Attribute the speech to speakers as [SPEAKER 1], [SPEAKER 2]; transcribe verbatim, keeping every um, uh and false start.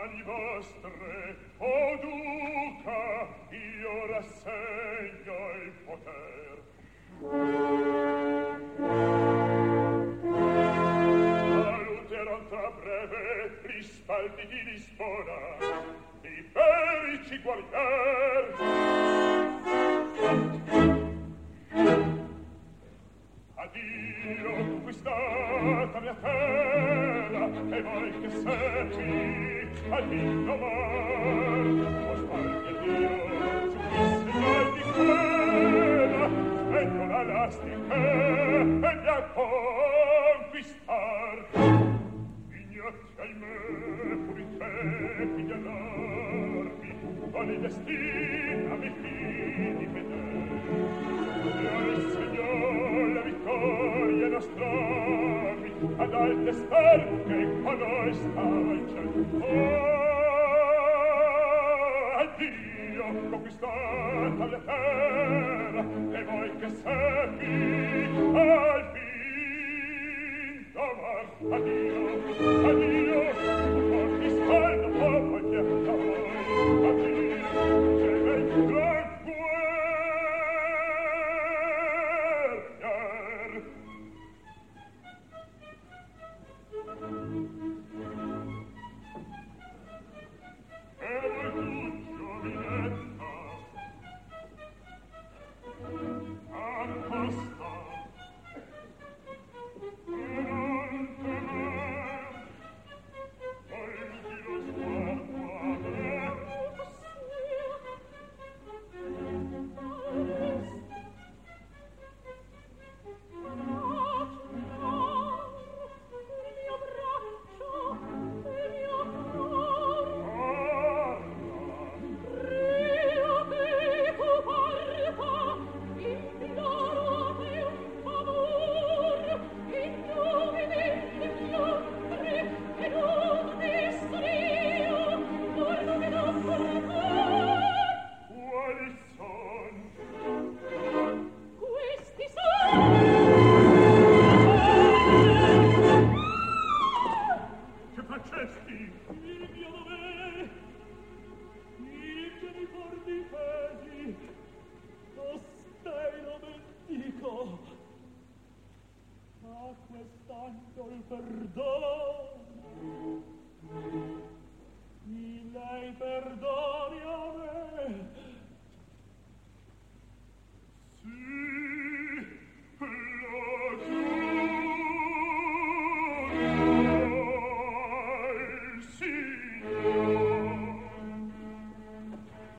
[SPEAKER 1] mani vostre, o duca, io rassegno il poter. Saluteron tra breve gli spalti di Lisbona, i berici guardier. Addio, conquistata mia terra, e voi che seppi al mio mar, o sparti il Dio, su chi segnal di quella, vengo la lastica e mi a conquistar. Ignoti ahimè, pur i trepidi allarmi, con il destino mi fidi fedel. Il Signor la vittoria nostrami ad alte stelle che con noi stava in cielo. Oh, addio, conquistata la terra, e voi che seppi al fin domar. Addio, addio, un po' di scaldo può vogliere da voi. Addio, c'è ben tranquillo.
[SPEAKER 2] Quest'angelo il perdono